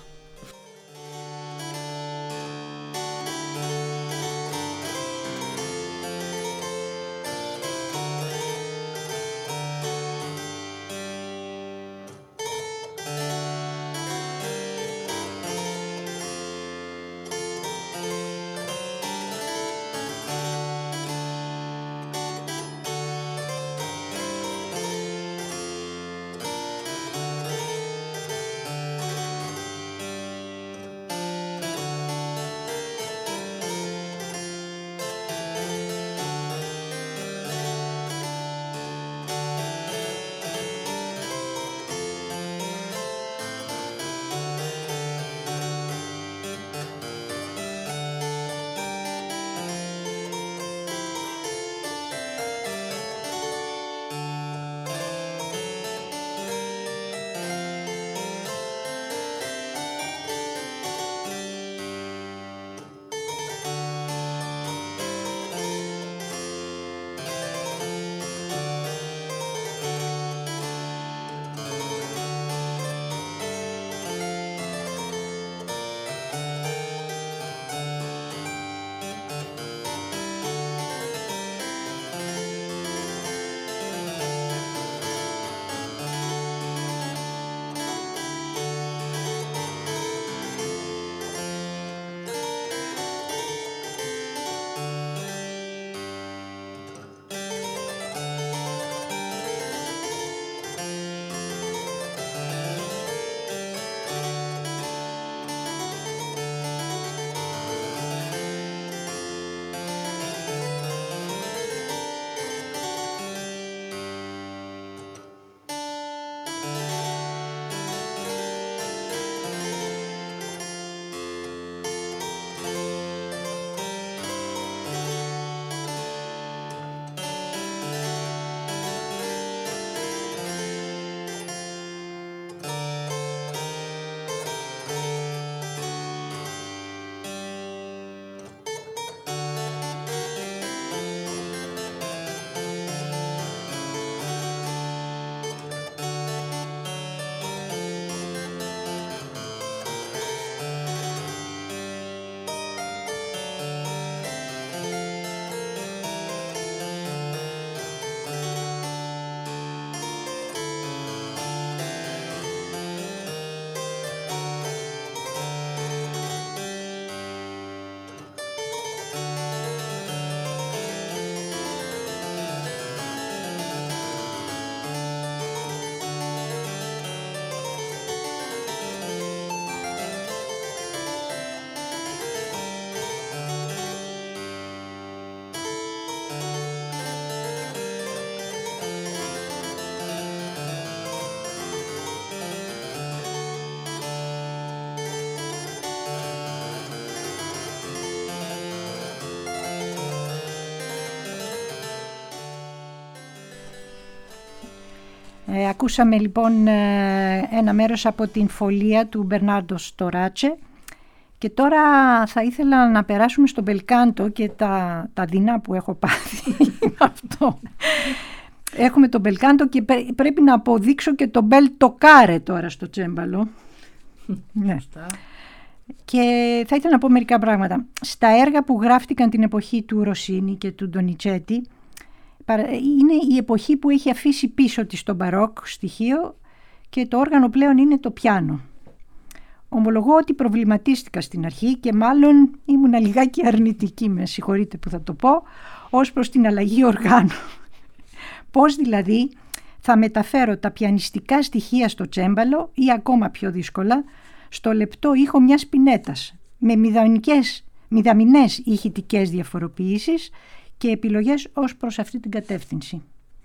C: Ε, ακούσαμε λοιπόν ε, ένα μέρος από την φωλία του Μπερνάρντο Στοράτσε και τώρα θα ήθελα να περάσουμε στο μπελκάντο και τα, τα δεινά που έχω πάθει αυτό. Έχουμε το μπελκάντο και πρέπει να αποδείξω και το μπελ τοκάρε τώρα στο τσέμπαλο. Ναι. Και θα ήθελα να πω μερικά πράγματα. Στα έργα που γράφτηκαν την εποχή του Ροσίνη και του Ντονιτσέτη, είναι η εποχή που έχει αφήσει πίσω της το μπαρόκ στοιχείο και το όργανο πλέον είναι το πιάνο. Ομολογώ ότι προβληματίστηκα στην αρχή και μάλλον ήμουν λιγάκι αρνητική, με συγχωρείτε που θα το πω, ως προς την αλλαγή οργάνου. Πώς δηλαδή θα μεταφέρω τα πιανιστικά στοιχεία στο τσέμπαλο ή ακόμα πιο δύσκολα στο λεπτό ήχο μιας πινέτας με μηδαμινές, μηδαμινές ηχητικές διαφοροποιήσεις και επιλογές ως προς αυτή την κατεύθυνση.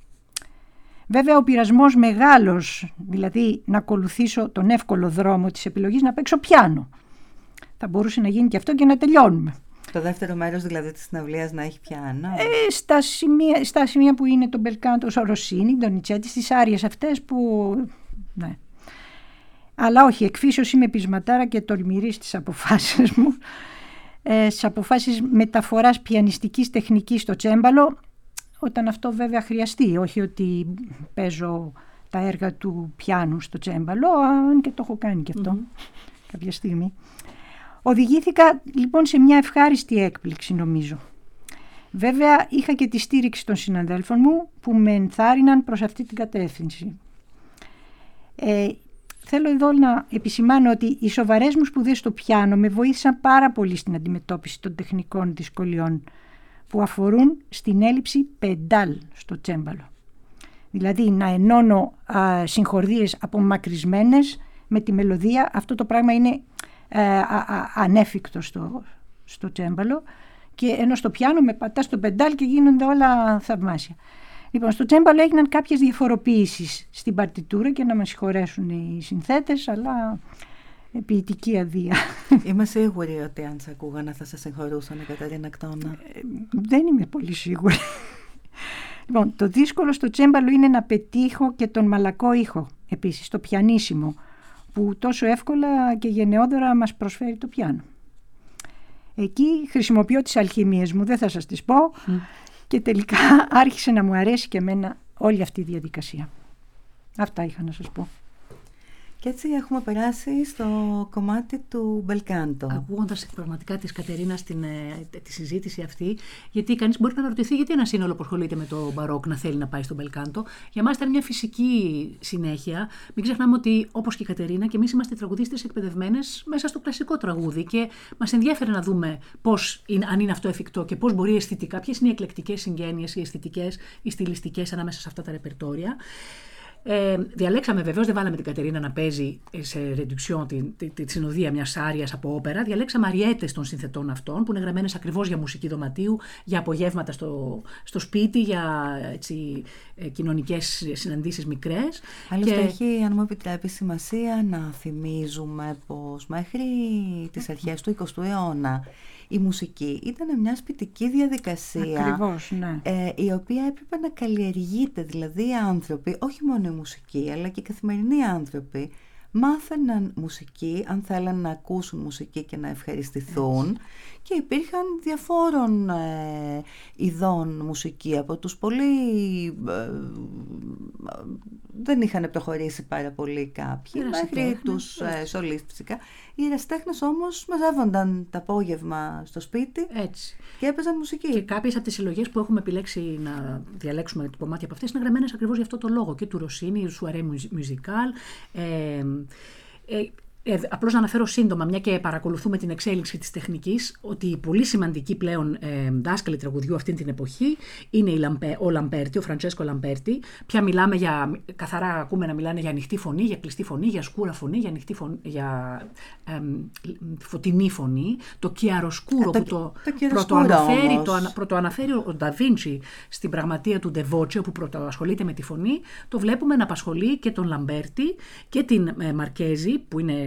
C: Βέβαια ο πειρασμός μεγάλος, δηλαδή να ακολουθήσω τον εύκολο δρόμο της επιλογής να παίξω πιάνο. Θα μπορούσε να γίνει και αυτό και να τελειώνουμε.
A: Το δεύτερο μέρος δηλαδή της συναυλίας να έχει πιάνο.
C: Ε, στα, σημεία, στα σημεία που είναι το μπελκάντο, ο Ροσίνη, τον Νιτσέτη, στις άριες αυτές που... Ναι. Αλλά όχι, εκφύσεως είμαι πεισματάρα και τολμηρή στις αποφάσεις μου. Ε, στις αποφάσεις μεταφοράς πιανιστικής τεχνικής στο τσέμπαλο, όταν αυτό βέβαια χρειαστεί, όχι ότι παίζω τα έργα του πιάνου στο τσέμπαλο, αν και το έχω κάνει και αυτό mm-hmm. κάποια στιγμή. Οδηγήθηκα λοιπόν σε μια ευχάριστη έκπληξη νομίζω. Βέβαια είχα και τη στήριξη των συναδέλφων μου που με ενθάρρυναν προς αυτή την κατεύθυνση. Ε, θέλω εδώ να επισημάνω ότι οι σοβαρές μου σπουδές στο πιάνο με βοήθησαν πάρα πολύ στην αντιμετώπιση των τεχνικών δυσκολιών που αφορούν στην έλλειψη πεντάλ στο τσέμπαλο. Δηλαδή να ενώνω α, συγχορδίες απομακρυσμένες με τη μελωδία. Αυτό το πράγμα είναι α, α, α, ανέφικτο στο, στο τσέμπαλο, και ενώ στο πιάνο με πατάς το πεντάλ και γίνονται όλα θαυμάσια. Λοιπόν, στο τσέμπαλο έγιναν κάποιες διαφοροποιήσεις στην παρτιτούρα και να με συγχωρέσουν οι συνθέτες, αλλά ποιητική αδεία.
A: Είμαι σίγουρη ότι αν σε ακούγανα θα σας συγχωρούσαν, Κατερίνα Κτώνα.
C: Ε, δεν είμαι πολύ σίγουρη. Λοιπόν, το δύσκολο στο τσέμπαλο είναι να πετύχω και τον μαλακό ήχο, επίσης το πιανίσιμο, που τόσο εύκολα και γενναιόδωρα μας προσφέρει το πιάνο. Εκεί χρησιμοποιώ τις αλχημίες μου, δεν θα σας τις πω, mm. και τελικά άρχισε να μου αρέσει και εμένα όλη αυτή η διαδικασία. Αυτά είχα να σας πω.
A: Και έτσι έχουμε περάσει στο κομμάτι του μπελκάντο.
B: Ακούγοντας πραγματικά της Κατερίνας την, τη συζήτηση αυτή, γιατί κανείς μπορεί να ρωτηθεί γιατί ένα σύνολο που ασχολείται με το μπαρόκ να θέλει να πάει στο μπελκάντο. Για μας ήταν μια φυσική συνέχεια. Μην ξεχνάμε ότι όπως και η Κατερίνα και εμείς είμαστε τραγουδίστες εκπαιδευμένες μέσα στο κλασικό τραγούδι και μας ενδιαφέρει να δούμε πώς είναι, αν είναι αυτό εφικτό και πώς μπορεί αισθητικά, ποιες είναι οι εκλεκτικές συγγένειες, οι αισθητικές, οι στιλιστικές ανάμεσα σε αυτά τα ρεπερτόρια. Ε, διαλέξαμε βεβαίως, δεν βάλαμε την Κατερίνα να παίζει σε ρεντουξιόν τη, τη, τη, τη συνοδεία μιας άριας από όπερα. Διαλέξαμε αριέτες των συνθετών αυτών που είναι γραμμένες ακριβώς για μουσική δωματίου, για απογεύματα στο, στο σπίτι, για έτσι, ε, κοινωνικές συναντήσεις μικρές.
A: Άλλωστε και... έχει, αν μου επιτρέπει, σημασία να θυμίζουμε πως μέχρι τις αρχές του εικοστού αιώνα η μουσική ήταν μια σπιτική διαδικασία.
C: Ακριβώς, ναι.
A: ε, η οποία έπρεπε να καλλιεργείται, δηλαδή οι άνθρωποι, όχι μόνο η μουσική αλλά και οι καθημερινοί άνθρωποι μάθαιναν μουσική αν θέλαν να ακούσουν μουσική και να ευχαριστηθούν. Έτσι. Και υπήρχαν διαφόρων ε, ειδών μουσική, από τους πολύ ε, δεν είχαν προχωρήσει πάρα πολύ κάποιοι μέχρι τους ε, σολίστ φυσικά. Οι ερασιτέχνες όμως μαζεύονταν το απόγευμα στο σπίτι. Έτσι. Και έπαιζαν μουσική.
B: Και κάποιες από τις συλλογές που έχουμε επιλέξει να διαλέξουμε το κομμάτι από αυτές είναι γραμμένες ακριβώς για αυτό το λόγο, και του Ροσίνη, του Soirée Musicale. Ε, ε, Ε, απλώς να αναφέρω σύντομα, μια και παρακολουθούμε την εξέλιξη της τεχνικής, ότι η πολύ σημαντική πλέον ε, δάσκαλη τραγουδιού αυτή την εποχή είναι η Λαμπέ, ο Λαμπέρτη, ο Φραντσέσκο Λαμπέρτη. Πια μιλάμε για, καθαρά ακούμε να μιλάνε για ανοιχτή φωνή, για κλειστή φωνή, για σκούρα φωνή, για, ανοιχτή φωνή, για ε, φωτεινή φωνή. Το chiaroscuro που το, το πρωτοαναφέρει, το, πρωτοαναφέρει ο Νταβίντσι στην πραγματεία του Ντεβότσιο, που πρωτοασχολείται με τη φωνή, το βλέπουμε να απασχολεί και τον Λαμπέρτη και την ε, Μαρκέζη, που είναι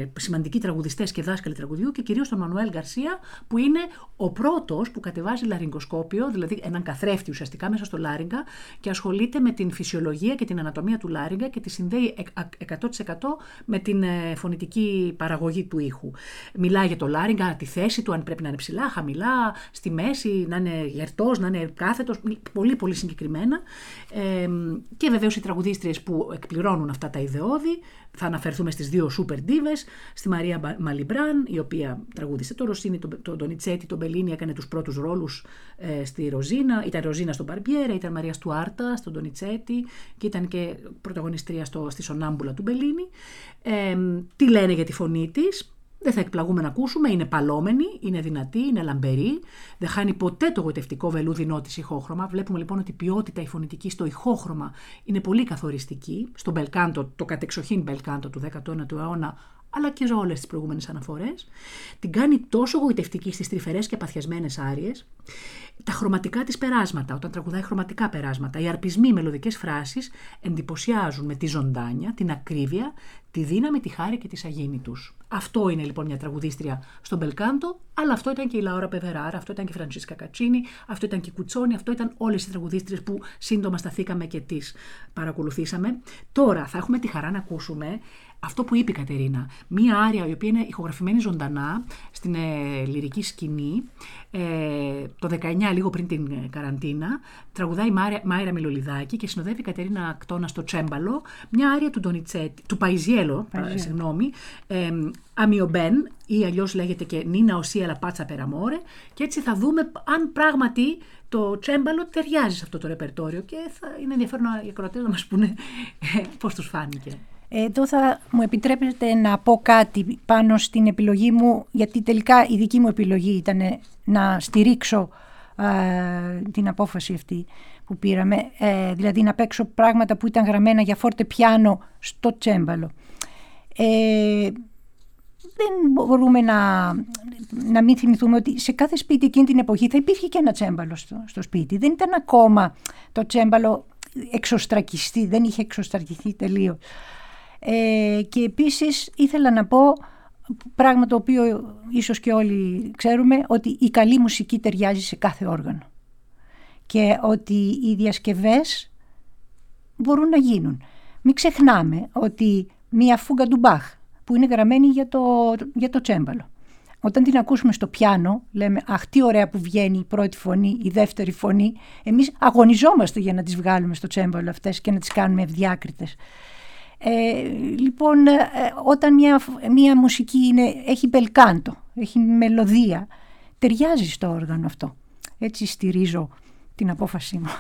B: ε, σημαντικοί τραγουδιστές και δάσκαλοι τραγουδιού και κυρίως τον Μανουέλ Γκαρσία, που είναι ο πρώτος που κατεβάζει λαρυγγοσκόπιο, δηλαδή έναν καθρέφτη ουσιαστικά μέσα στο λάρυγγα και ασχολείται με την φυσιολογία και την ανατομία του λάρυγγα και τη συνδέει εκατό τοις εκατό με την ε, φωνητική παραγωγή του ήχου. Μιλάει για το λάρυγγα, τη θέση του, αν πρέπει να είναι ψηλά, χαμηλά, στη μέση, να είναι γερτός, να είναι κάθετος, πολύ πολύ συγκεκριμένα. Ε, και βεβαίως οι τραγουδίστριες που εκπληρώνουν αυτά τα ιδεώδη, θα αναφερθούμε στις δύο σούπερ ντίβες, στη Μαρία Μαλιμπράν, η οποία τραγούδισε το Ροσίνι, τον το Ντονιτσέτη, τον Μπελίνι, έκανε τους πρώτους ρόλους ε, στη Ροζίνα, ήταν Ροζίνα στον Μπαρμπιέρε, ήταν Μαρία Στουάρτα στον Ντονιτσέτη και ήταν και πρωταγωνιστρία στο, στη Σονάμπουλα του Μπελίνι. Ε, τι λένε για τη φωνή της? Δεν θα εκπλαγούμε να ακούσουμε, είναι παλόμενη, είναι δυνατή, είναι λαμπερή, δεν χάνει ποτέ το γοητευτικό βελούδινό της ηχόχρωμα. Βλέπουμε λοιπόν ότι η ποιότητα η φωνητική στο ηχόχρωμα είναι πολύ καθοριστική. Στο μπελκάντο, το κατεξοχήν μπελκάντο του δέκατου ένατου αιώνα, αλλά και σε όλες τις προηγούμενες αναφορές. Την κάνει τόσο γοητευτική στις τρυφερές και παθιασμένες άριες. Τα χρωματικά της περάσματα, όταν τραγουδάει χρωματικά περάσματα, οι αρπισμοί, οι μελωδικές φράσεις εντυπωσιάζουν με τη ζωντάνια, την ακρίβεια, τη δύναμη, τη χάρη και τη σαγίνη τους. Αυτό είναι λοιπόν μια τραγουδίστρια στον μπελκάντο, αλλά αυτό ήταν και η Λαούρα Πεβεράρα, αυτό ήταν και η Φραντσίσκα Κατσίνη, αυτό ήταν και η Κουτσόνη, αυτό ήταν όλες οι τραγουδίστριες που σύντομα σταθήκαμε και τις παρακολουθήσαμε. Τώρα θα έχουμε τη χαρά να ακούσουμε αυτό που είπε η Κατερίνα, μία άρια η οποία είναι ηχογραφημένη ζωντανά στην ε, λυρική σκηνή, ε, το δεκαεννιά, λίγο πριν την καραντίνα, τραγουδάει η Μάιρα, Μάιρα Μιλολιδάκη και συνοδεύει η Κατερίνα Ακτώνα στο τσέμπαλο, μια άρια του, Ντονιτσέτη, του Παϊζιέλο, Παϊζιέλο. συγγνώμη, ε, Αμιομπέν, ή αλλιώς λέγεται και Νίνα Οσία Λα Πάτσα Περαμόρε, και έτσι θα δούμε αν πράγματι το τσέμπαλο ταιριάζει σε αυτό το ρεπερτόριο και θα είναι ενδιαφέρον οι ακροατές να μας πούνε πώς τους φάνηκε.
C: Εδώ θα μου επιτρέπετε να πω κάτι πάνω στην επιλογή μου, γιατί τελικά η δική μου επιλογή ήταν να στηρίξω α, την απόφαση αυτή που πήραμε, ε, δηλαδή να παίξω πράγματα που ήταν γραμμένα για φόρτε πιάνο στο τσέμπαλο. Ε, δεν μπορούμε να, να μην θυμηθούμε ότι σε κάθε σπίτι εκείνη την εποχή θα υπήρχε και ένα τσέμπαλο στο, στο σπίτι. Δεν ήταν ακόμα το τσέμπαλο εξωστρακιστεί, δεν είχε εξωστρακιστεί τελείως. Ε, και επίσης ήθελα να πω πράγμα το οποίο ίσως και όλοι ξέρουμε, ότι η καλή μουσική ταιριάζει σε κάθε όργανο και ότι οι διασκευές μπορούν να γίνουν. Μην ξεχνάμε ότι μία φούγκα του Μπαχ που είναι γραμμένη για το, για το τσέμπαλο, όταν την ακούσουμε στο πιάνο λέμε αχ τι ωραία που βγαίνει η πρώτη φωνή, η δεύτερη φωνή. Εμείς αγωνιζόμαστε για να τις βγάλουμε στο τσέμπαλο αυτές και να τις κάνουμε ευδιάκριτες. Ε, λοιπόν, ε, όταν μια, μια μουσική είναι, έχει μπελκάντο, έχει μελωδία, ταιριάζει στο όργανο αυτό. Έτσι στηρίζω την απόφασή μου.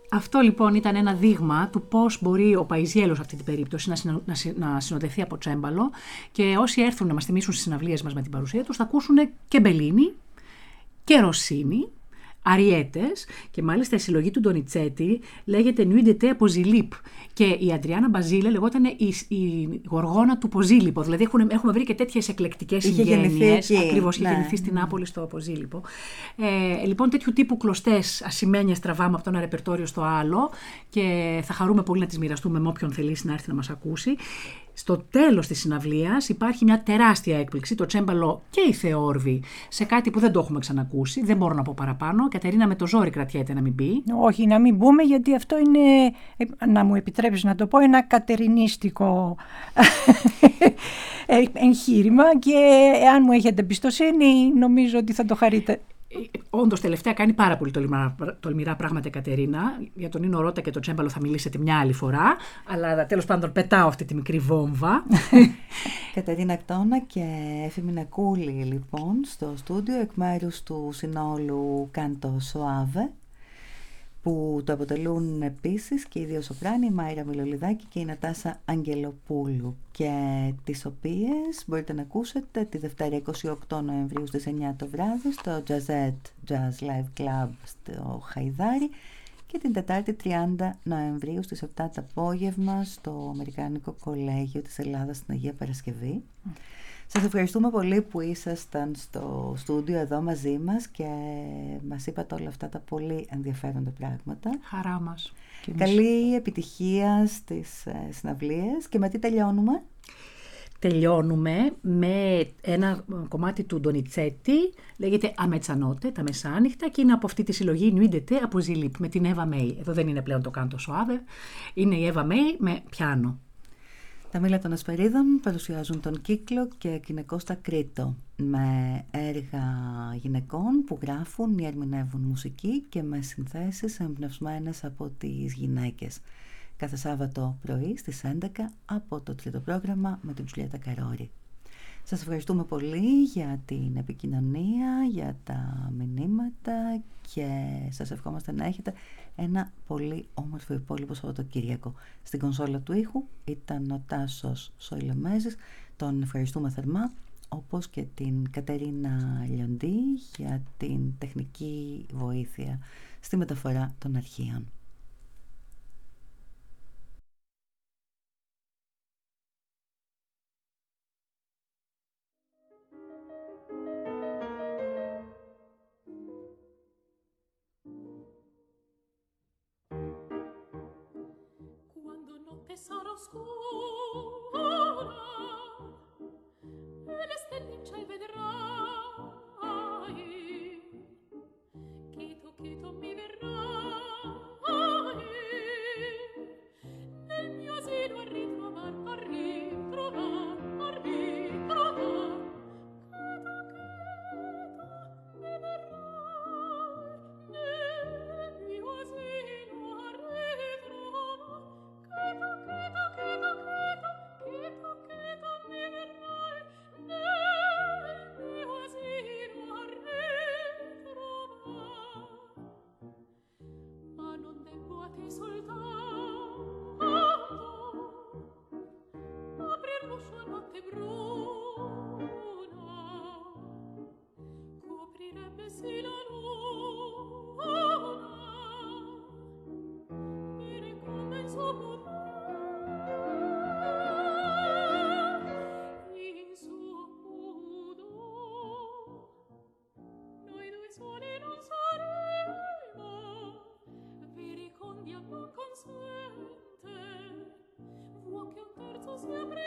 B: Αυτό λοιπόν ήταν ένα δείγμα του πώς μπορεί ο Παϊζιέλος σε αυτή την περίπτωση να, συνο, να, συ, να συνοδευτεί από τσέμπαλο, και όσοι έρθουν να μας τιμήσουν στις συναυλίες μας με την παρουσία τους θα ακούσουν και Μπελίνι και Ροσίνι, αριέτες, και μάλιστα η συλλογή του Ντονιτσέτη λέγεται Nuit d'été από Ζιλίπ, και η Αντριάννα Μπαζίλε λεγόταν η, η γοργόνα του Ποζίλιπο. Δηλαδή έχουμε, έχουμε βρει και τέτοιες εκλεκτικές συγγένειες. Ακριβώς, είχε γεννηθεί στην Νάπολη στο Ποζίλιπο. Ε, λοιπόν, τέτοιου τύπου κλωστές ασημένιες τραβάμε από το ένα ρεπερτόριο στο άλλο, και θα χαρούμε πολύ να τις μοιραστούμε με όποιον θελήσει να έρθει να μας ακούσει. Στο τέλος της συναυλίας υπάρχει μια τεράστια έκπληξη, το τσέμπαλο και η Θεόρβη, σε κάτι που δεν το έχουμε ξανακούσει, δεν μπορώ να πω παραπάνω. Κατερίνα με το ζόρι κρατιέται να μην πει.
C: Όχι, να μην πούμε, γιατί αυτό είναι, να μου επιτρέψεις να το πω, ένα κατερινίστικο εγχείρημα, και εάν μου έχετε εμπιστοσύνη νομίζω ότι θα το χαρείτε.
B: Όντως, τελευταία κάνει πάρα πολύ τολμηρά, τολμηρά πράγματα η Κατερίνα. Για τον Νίνο Ρώτα και το τσέμπαλο θα μιλήσετε μια άλλη φορά. Αλλά τέλος πάντων πετάω αυτή τη μικρή βόμβα.
A: Κατερίνα Κτώνα και Έφη Μινακούλη λοιπόν στο στούντιο εκ μέρους του συνόλου Κάντο Σοάβε, που το αποτελούν επίσης και οι δύο σοπράνοι, η Μάιρα Μιλολιδάκη και η Νατάσα Αγγελοπούλου, και τις οποίες μπορείτε να ακούσετε τη Δευτέρα είκοσι οκτώ Νοεμβρίου στις εννιά το βράδυ στο Jazzette Jazz Live Club στο Χαϊδάρι, και την Τετάρτη τριάντα Νοεμβρίου στις επτά το απόγευμα στο Αμερικάνικο Κολέγιο της Ελλάδας στην Αγία Παρασκευή. Mm. Σας ευχαριστούμε πολύ που ήσασταν στο στούντιο εδώ μαζί μας και μας είπατε όλα αυτά τα πολύ ενδιαφέροντα πράγματα.
B: Χαρά μας.
A: Καλή επιτυχία στις ε, συναυλίες. Και με τι τελειώνουμε?
B: Τελειώνουμε με ένα κομμάτι του Ντονιτσέτη, λέγεται Αμετσανότε, τα μεσάνυχτα, και είναι από αυτή τη συλλογή Nuit d'été από Ζιλίπ, με την Εύα Μέη. Εδώ δεν είναι πλέον το Κάντο Σοάβε, είναι η Εύα Μέη με πιάνο.
A: Τα Μήλα των Ασπερίδων παρουσιάζουν τον κύκλο και Κινεκώστα Κρήτο, με έργα γυναικών που γράφουν ή ερμηνεύουν μουσική και με συνθέσεις εμπνευσμένες από τις γυναίκες. Κάθε Σάββατο πρωί στις έντεκα από το τρίτο πρόγραμμα με την Τζουλιέτα Καρόρη. Σας ευχαριστούμε πολύ για την επικοινωνία, για τα μηνύματα, και σας ευχόμαστε να έχετε ένα πολύ όμορφο υπόλοιπο Σαββατοκύριακο. Στην κονσόλα του ήχου ήταν ο Τάσος Σοηλεμέζης, τον ευχαριστούμε θερμά, όπως και την Κατερίνα Λιοντή για την τεχνική βοήθεια στη μεταφορά των αρχείων.
D: Sarà oscura e le stelle in ciel vedrai, chito chito mi verrai nel mio asilo a ritrovar, a ritrovar, a ritrovar, chito chito mi verrai nel mio asilo a ritrovar, chito chito chito chito chito mi verrai nel mio asilo a ritrovar, ma non devo a te soltanto aprir l'uscio a notte bruna, coprirebbe sì la luna, mi ricompenso in suo pudor, noi due soli non saremo, Viricondia non consente, vuoi che un terzo sia presente.